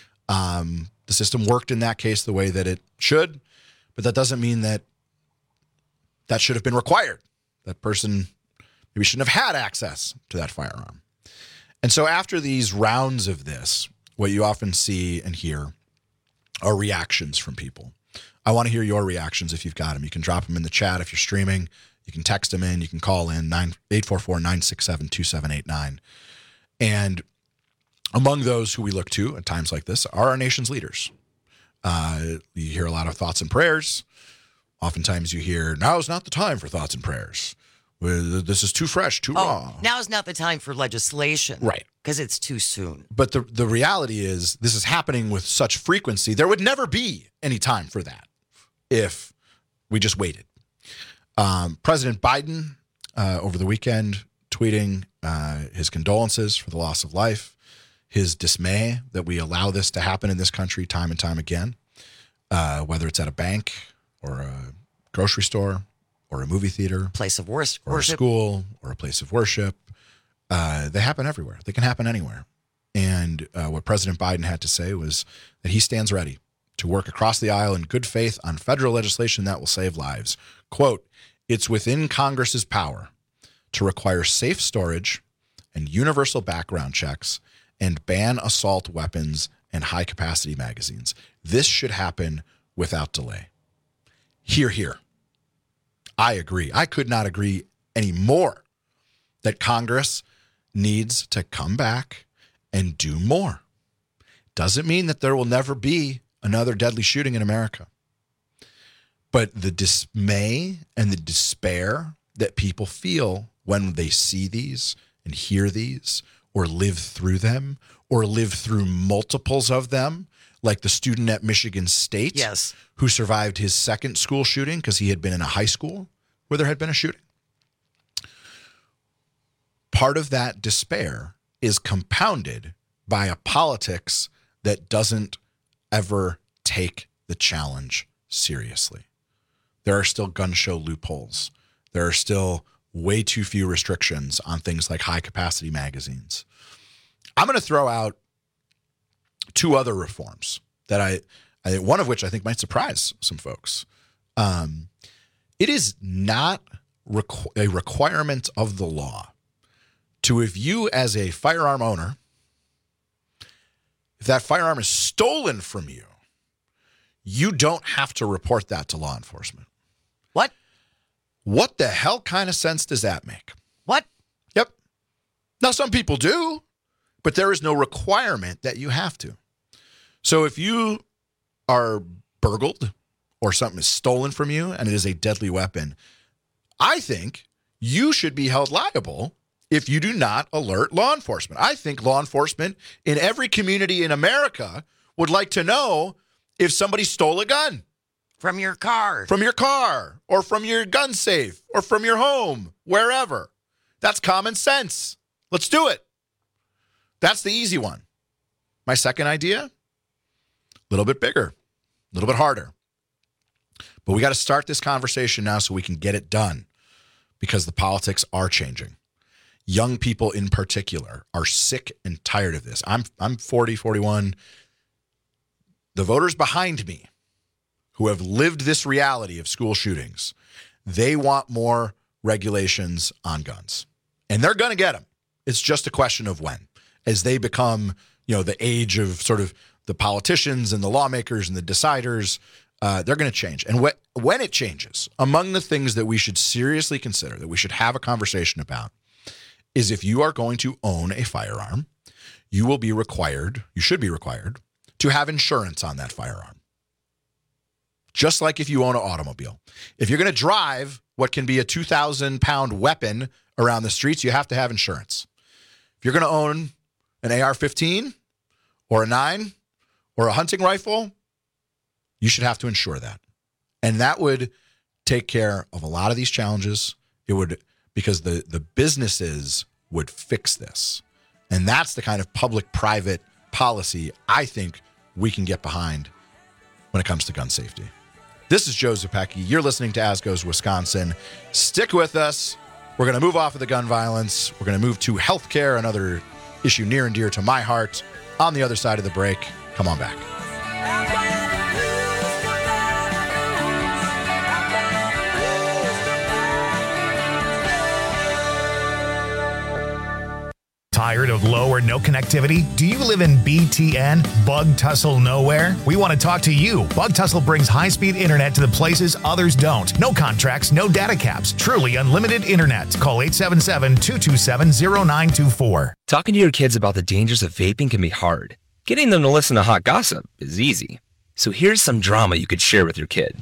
Um, the system worked in that case the way that it should, but that doesn't mean that that should have been required. That person maybe shouldn't have had access to that firearm. And so after these rounds of this, what you often see and hear are reactions from people. I want to hear your reactions if you've got them. You can drop them in the chat if you're streaming. You can text them in. You can call in eight four four, nine six seven, two seven eight nine. And among those who we look to at times like this are our nation's leaders. Uh, you hear a lot of thoughts and prayers. Oftentimes you hear, now's not the time for thoughts and prayers. This is too fresh, too oh, raw. Now's not the time for legislation. Right. Because it's too soon. But the, the reality is this is happening with such frequency. There would never be any time for that if we just waited. Um, President Biden, uh, over the weekend, tweeting uh, his condolences for the loss of life, his dismay that we allow this to happen in this country time and time again, uh, whether it's at a bank or a grocery store or a movie theater, place of worship, or a school or a place of worship. uh, they happen everywhere. They can happen anywhere. And uh, what President Biden had to say was that he stands ready to work across the aisle in good faith on federal legislation that will save lives. Quote, it's within Congress's power to require safe storage and universal background checks and ban assault weapons and high-capacity magazines. This should happen without delay. Hear, hear. I agree. I could not agree any more that Congress needs to come back and do more. Doesn't mean that there will never be another deadly shooting in America. But the dismay and the despair that people feel when they see these and hear these or live through them or live through multiples of them, like the student at Michigan State yes. who survived his second school shooting because he had been in a high school where there had been a shooting. Part of that despair is compounded by a politics that doesn't ever take the challenge seriously. There are still gun show loopholes. There are still way too few restrictions on things like high-capacity magazines. I'm going to throw out two other reforms that I, I, one of which I think might surprise some folks. Um, it is not requ- a requirement of the law to, if you as a firearm owner, if that firearm is stolen from you, you don't have to report that to law enforcement. What? What the hell kind of sense does that make? What? Yep. Now, some people do, but there is no requirement that you have to. So if you are burgled or something is stolen from you and it is a deadly weapon, I think you should be held liable if you do not alert law enforcement. I think law enforcement in every community in America would like to know if somebody stole a gun. From your car. From your car, or from your gun safe, or from your home, wherever. That's common sense. Let's do it. That's the easy one. My second idea, a little bit bigger, a little bit harder. But we got to start this conversation now so we can get it done, because the politics are changing. Young people in particular are sick and tired of this. I'm I'm forty, forty-one. The voters behind me who have lived this reality of school shootings, they want more regulations on guns. And they're going to get them. It's just a question of when. As they become, you know, the age of sort of the politicians and the lawmakers and the deciders, uh, they're going to change. And wh- when it changes, among the things that we should seriously consider, that we should have a conversation about, is if you are going to own a firearm, you will be required, you should be required, to have insurance on that firearm. Just like if you own an automobile. If you're going to drive what can be a two thousand pound weapon around the streets, you have to have insurance. If you're going to own an A R fifteen or a nine or a hunting rifle, you should have to insure that. And that would take care of a lot of these challenges. It would, because the, the businesses would fix this. And that's the kind of public-private policy I think we can get behind when it comes to gun safety. This is Joe Zepecki. You're listening to As Goes Wisconsin. Stick with us. We're going to move off of the gun violence. We're going to move to healthcare, another issue near and dear to my heart. On the other side of the break, come on back. Tired of low or no connectivity? Do you live in B T N? Bug tussle nowhere? We want to talk to you. Bug tussle brings high-speed internet to the places others don't. No contracts, no data caps. Truly unlimited internet. Call eight seven seven, two two seven, zero nine two four. Talking to your kids about the dangers of vaping can be hard. Getting them to listen to hot gossip is easy. So here's some drama you could share with your kid.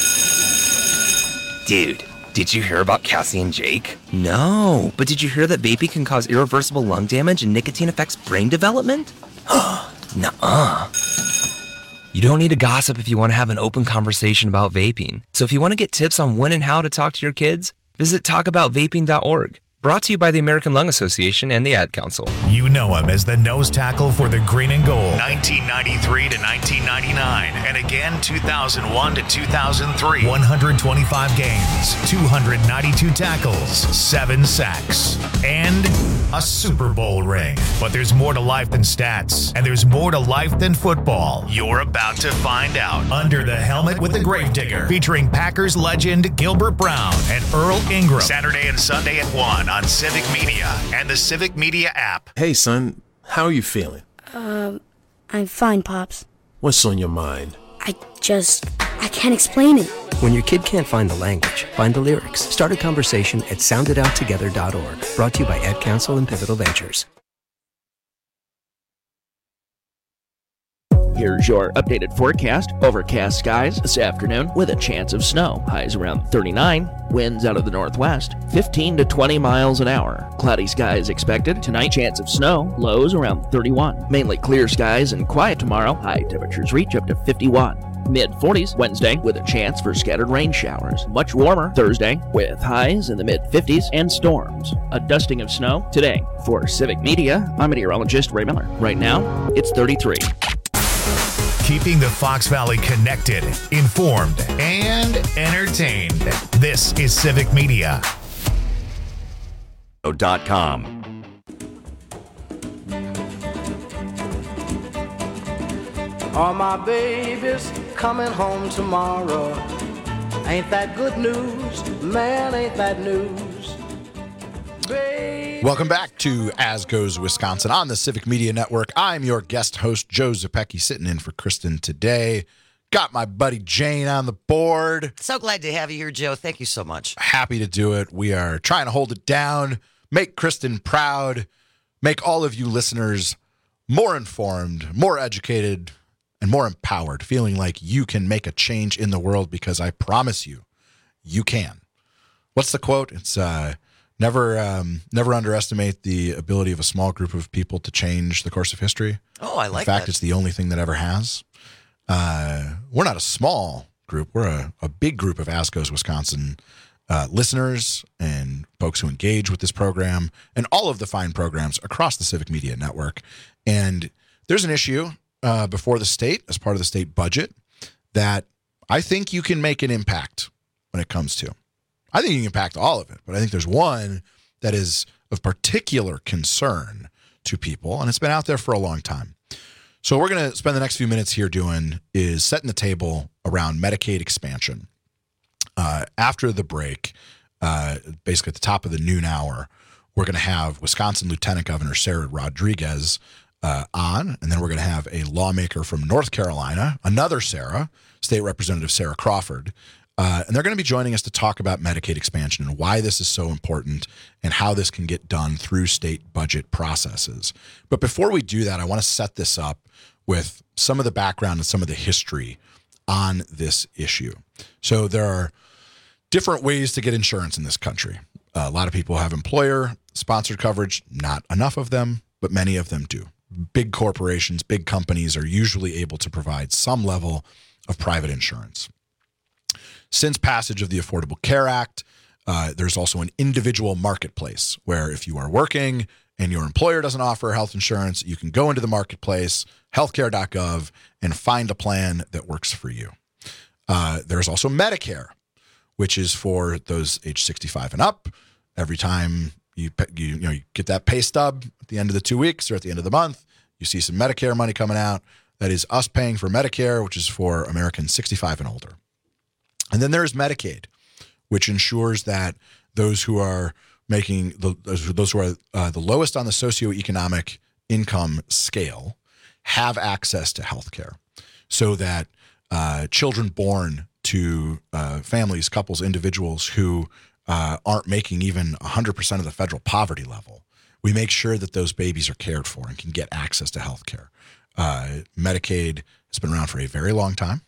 Dude, did you hear about Cassie and Jake? No, but did you hear that vaping can cause irreversible lung damage and nicotine affects brain development? Nuh-uh. You don't need to gossip if you want to have an open conversation about vaping. So if you want to get tips on when and how to talk to your kids, visit talk about vaping dot org. Brought to you by the American Lung Association and the Ad Council. You know him as the nose tackle for the Green and Gold, nineteen ninety-three to nineteen ninety-nine, and again two thousand one to two thousand three. one hundred twenty-five games, two hundred ninety-two tackles, seven sacks, and a Super Bowl ring. But there's more to life than stats, and there's more to life than football. You're about to find out. Under the Helmet with the Gravedigger, featuring Packers legend Gilbert Brown and Earl Ingram. Saturday and Sunday at one on Civic Media and the Civic Media app. Hey, son, how are you feeling? Um, I'm fine, Pops. What's on your mind? I just, I can't explain it. When your kid can't find the language, find the lyrics. Start a conversation at sound it out together dot org. Brought to you by Ad Council and Pivotal Ventures. Here's your updated forecast. Overcast skies this afternoon with a chance of snow. Highs around thirty-nine. Winds out of the northwest, fifteen to twenty miles an hour. Cloudy skies expected. Tonight, chance of snow. Lows around thirty-one. Mainly clear skies and quiet tomorrow. High temperatures reach up to fifty-one. Mid forties Wednesday with a chance for scattered rain showers. Much warmer Thursday with highs in the mid fifties and storms. A dusting of snow today. For Civic Media, I'm meteorologist Ray Miller. Right now, it's thirty-three. Keeping the Fox Valley connected, informed, and entertained. This is Civic Media. Dot com. All my babies coming home tomorrow. Ain't that good news? Man, ain't that news? Baby. Welcome back to As Goes Wisconsin on the Civic Media Network. I'm your guest host, Joe Zepecki, sitting in for Kristen today. Got my buddy Jane on the board. So glad to have you here, Joe. Thank you so much. Happy to do it. We are trying to hold it down, make Kristen proud, make all of you listeners more informed, more educated, and more empowered, feeling like you can make a change in the world, because I promise you, you can. What's the quote? It's uh, never um, never underestimate the ability of a small group of people to change the course of history. Oh, I like that. In fact, that. it's the only thing that ever has. Uh, we're not a small group. We're a, a big group of As Goes Wisconsin uh, listeners and folks who engage with this program and all of the fine programs across the Civic Media Network. And there's an issue Uh, before the state, as part of the state budget, that I think you can make an impact when it comes to. I think you can impact all of it, but I think there's one that is of particular concern to people, and it's been out there for a long time. So what we're going to spend the next few minutes here doing is setting the table around Medicaid expansion. Uh, after the break, uh, basically at the top of the noon hour, we're going to have Wisconsin Lieutenant Governor Sarah Rodriguez Uh, on, and then we're going to have a lawmaker from North Carolina, another Sarah, State Representative Sarah Crawford, uh, and they're going to be joining us to talk about Medicaid expansion and why this is so important and how this can get done through state budget processes. But before we do that, I want to set this up with some of the background and some of the history on this issue. So there are different ways to get insurance in this country. Uh, a lot of people have employer-sponsored coverage, not enough of them, but many of them do. Big corporations, big companies are usually able to provide some level of private insurance. Since passage of the Affordable Care Act, uh, there's also an individual marketplace where if you are working and your employer doesn't offer health insurance, you can go into the marketplace, healthcare dot gov, and find a plan that works for you. Uh, there's also Medicare, which is for those age sixty-five and up. Every time You, you you know you get that pay stub at the end of the two weeks or at the end of the month, you see some Medicare money coming out. That is us paying for Medicare, which is for Americans sixty-five and older. And then there's Medicaid, which ensures that those who are making the those who are uh, the lowest on the socioeconomic income scale have access to health care, so that uh, children born to uh, families, couples, individuals who Uh, aren't making even one hundred percent of the federal poverty level, we make sure that those babies are cared for and can get access to health care. Uh, Medicaid has been around for a very long time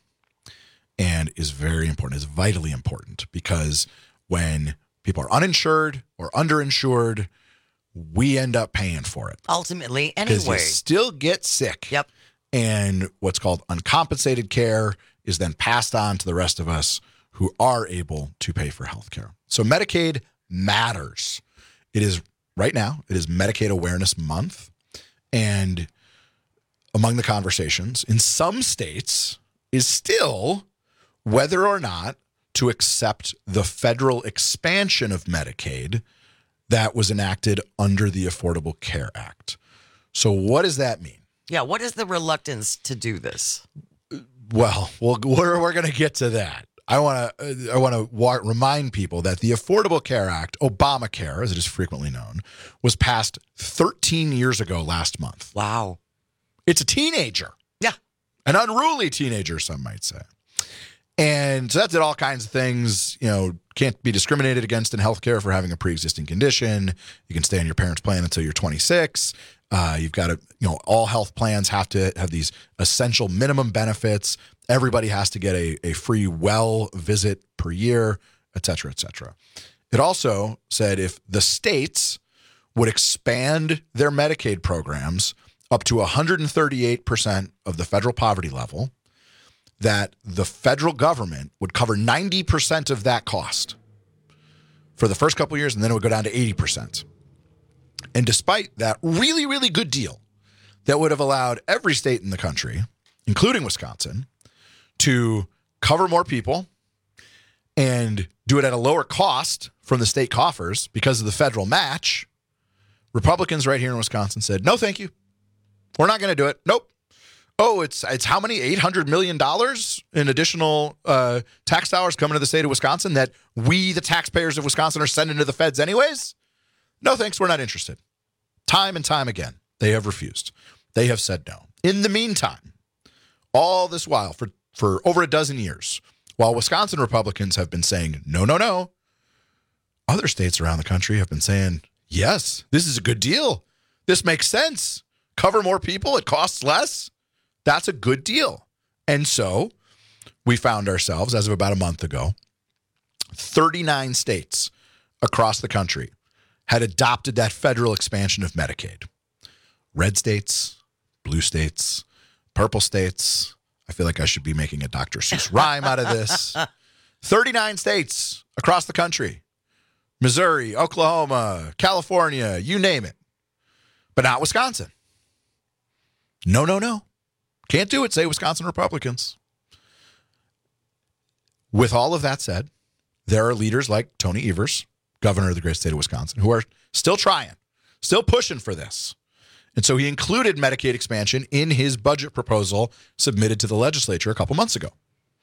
and is very important, is vitally important, because when people are uninsured or underinsured, we end up paying for it. Ultimately, Because anyway. you still get sick. Yep. And what's called uncompensated care is then passed on to the rest of us who are able to pay for health care. So Medicaid matters. It is right now, it is Medicaid Awareness Month. And among the conversations in some states is still whether or not to accept the federal expansion of Medicaid that was enacted under the Affordable Care Act. So what does that mean? Yeah, what is the reluctance to do this? Well, we'll we're, we're going to get to that. I want to I want to wa- remind people that the Affordable Care Act, Obamacare, as it is frequently known, was passed thirteen years ago last month. Wow. It's a teenager. Yeah. An unruly teenager, some might say. And so that did all kinds of things. You know, can't be discriminated against in healthcare for having a pre-existing condition. You can stay on your parents' plan until you're twenty-six. Uh, you've got to, you know, all health plans have to have these essential minimum benefits. Everybody has to get a, a free well visit per year, et cetera, et cetera. It also said if the states would expand their Medicaid programs up to one hundred thirty-eight percent of the federal poverty level, that the federal government would cover ninety percent of that cost for the first couple of years, and then it would go down to eighty percent. And despite that really, really good deal that would have allowed every state in the country, including Wisconsin, to cover more people and do it at a lower cost from the state coffers because of the federal match, Republicans right here in Wisconsin said, no, thank you. We're not going to do it. Nope. Oh, it's it's how many? eight hundred million dollars in additional uh, tax dollars coming to the state of Wisconsin that we, the taxpayers of Wisconsin, are sending to the feds anyways? No, thanks. We're not interested. Time and time again, they have refused. They have said no. In the meantime, all this while, for, for over a dozen years, while Wisconsin Republicans have been saying, no, no, no, other states around the country have been saying, yes, this is a good deal. This makes sense. Cover more people. It costs less. That's a good deal. And so we found ourselves, as of about a month ago, thirty-nine states across the country had adopted that federal expansion of Medicaid. Red states, blue states, purple states. I feel like I should be making a Doctor Seuss rhyme out of this. thirty-nine states across the country. Missouri, Oklahoma, California, you name it. But not Wisconsin. No, no, no. Can't do it, say Wisconsin Republicans. With all of that said, there are leaders like Tony Evers, governor of the great state of Wisconsin, who are still trying, still pushing for this. And so he included Medicaid expansion in his budget proposal submitted to the legislature a couple months ago.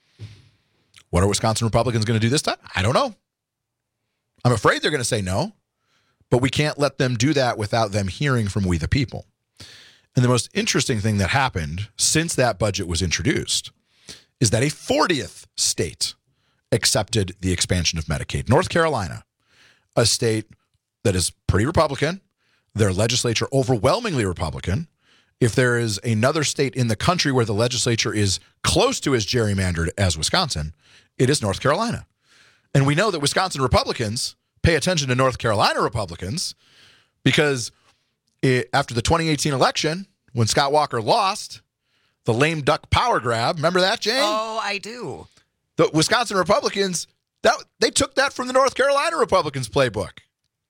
What are Wisconsin Republicans going to do this time? I don't know. I'm afraid they're going to say no, but we can't let them do that without them hearing from we the people. And the most interesting thing that happened since that budget was introduced is that a fortieth state accepted the expansion of Medicaid. North Carolina, a state that is pretty Republican, their legislature overwhelmingly Republican. If there is another state in the country where the legislature is close to as gerrymandered as Wisconsin, it is North Carolina. And we know that Wisconsin Republicans pay attention to North Carolina Republicans because it, after the twenty eighteen election, when Scott Walker lost, the lame duck power grab, remember that, Jane? Oh, I do. The Wisconsin Republicans, that they took that from the North Carolina Republicans playbook.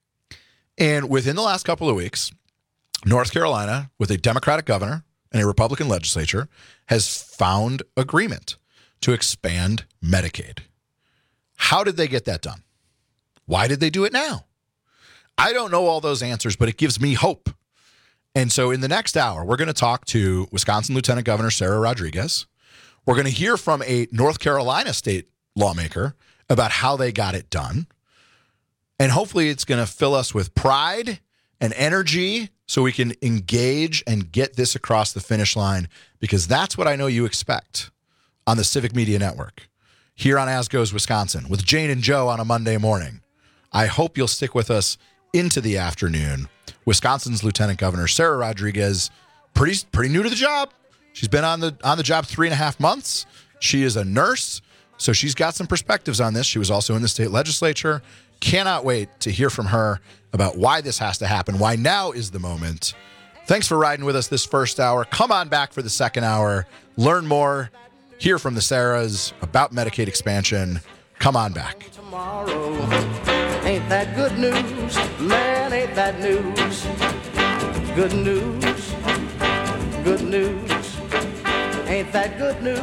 And within the last couple of weeks, North Carolina, with a Democratic governor and a Republican legislature, has found agreement to expand Medicaid. How did they get that done? Why did they do it now? I don't know all those answers, but it gives me hope. And so in the next hour, we're going to talk to Wisconsin Lieutenant Governor Sarah Rodriguez. We're going to hear from a North Carolina state lawmaker about how they got it done. And hopefully it's going to fill us with pride and energy so we can engage and get this across the finish line, because that's what I know you expect on the Civic Media Network here on As Goes Wisconsin with Jane and Joe on a Monday morning. I hope you'll stick with us into the afternoon. Wisconsin's Lieutenant Governor Sarah Rodriguez, pretty pretty new to the job. She's been on the on the job three and a half months. She is a nurse, so she's got some perspectives on this. She was also in the state legislature. Cannot wait to hear from her about why this has to happen, why now is the moment. Thanks for riding with us this first hour. Come on back for the second hour. Learn more. Hear from the Sarahs about Medicaid expansion. Come on back. Tomorrow, ain't that good news? Man, ain't that news? Good news, good news. Ain't that good news?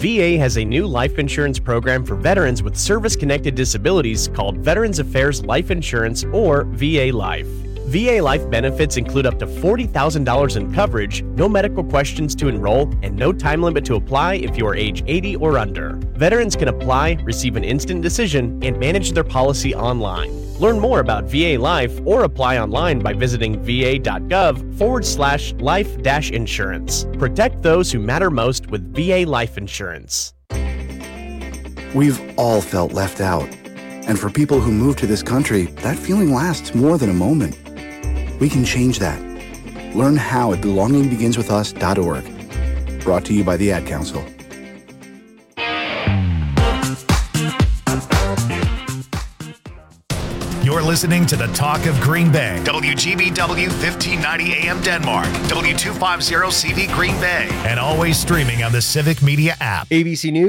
V A has a new life insurance program for veterans with service-connected disabilities called Veterans Affairs Life Insurance, or V A Life. V A Life benefits include up to forty thousand dollars in coverage, no medical questions to enroll, and no time limit to apply if you are age eighty or under. Veterans can apply, receive an instant decision, and manage their policy online. Learn more about V A Life or apply online by visiting va.gov forward slash life dash insurance. Protect those who matter most with V A Life Insurance. We've all felt left out. And for people who move to this country, that feeling lasts more than a moment. We can change that. Learn how at belonging begins with us dot org. Brought to you by the Ad Council. You're listening to the Talk of Green Bay. W G B W fifteen ninety A M Denmark. W two fifty C V Green Bay. And always streaming on the Civic Media app. A B C News.